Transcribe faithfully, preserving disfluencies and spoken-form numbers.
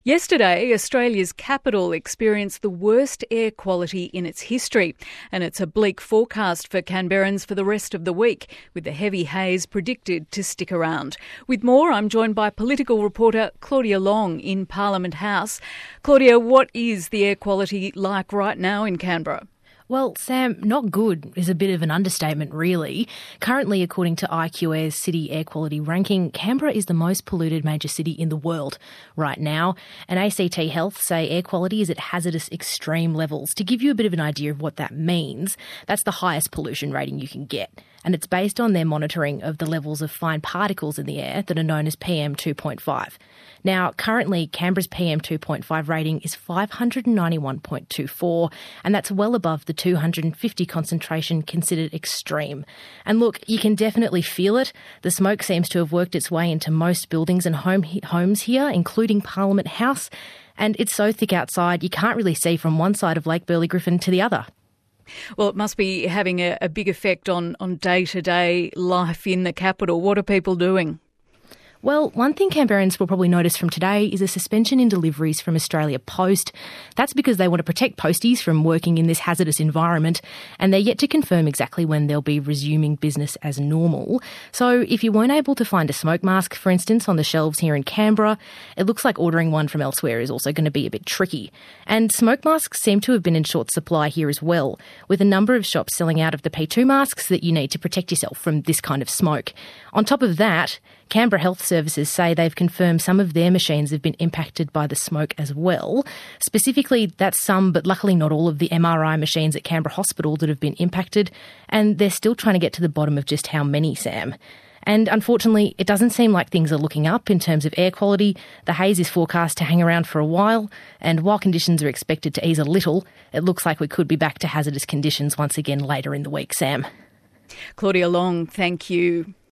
Yesterday, Australia's capital experienced the worst air quality in its history, and it's a bleak forecast for Canberrans for the rest of the week, with the heavy haze predicted to stick around. With more, I'm joined by political reporter Claudia Long in Parliament House. Claudia, what is the air quality like right now in Canberra? Well, Sam, not good is a bit of an understatement, really. Currently, according to I Q Air's city air quality ranking, Canberra is the most polluted major city in the world right now. And A C T Health say air quality is at hazardous extreme levels. To give you a bit of an idea of what that means, that's the highest pollution rating you can get. And it's based on their monitoring of the levels of fine particles in the air that are known as P M two point five. Now, currently, Canberra's P M two point five rating is five hundred ninety-one point two four, and that's well above the two hundred fifty concentration considered extreme. And look, you can definitely feel it. The smoke seems to have worked its way into most buildings and home homes here, including Parliament House. And it's so thick outside, you can't really see from one side of Lake Burley Griffin to the other. Well, it must be having a, a big effect on, on day-to-day life in the capital. What are people doing? Well, one thing Canberrans will probably notice from today is a suspension in deliveries from Australia Post. That's because they want to protect posties from working in this hazardous environment, and they're yet to confirm exactly when they'll be resuming business as normal. So if you weren't able to find a smoke mask, for instance, on the shelves here in Canberra, it looks like ordering one from elsewhere is also going to be a bit tricky. And smoke masks seem to have been in short supply here as well, with a number of shops selling out of the P two masks that you need to protect yourself from this kind of smoke. On top of that, Canberra Health Services say they've confirmed some of their machines have been impacted by the smoke as well. Specifically, that's some, but luckily not all of the M R I machines at Canberra Hospital that have been impacted, and they're still trying to get to the bottom of just how many, Sam. And unfortunately, it doesn't seem like things are looking up in terms of air quality. The haze is forecast to hang around for a while, and while conditions are expected to ease a little, it looks like we could be back to hazardous conditions once again later in the week, Sam. Claudia Long, thank you.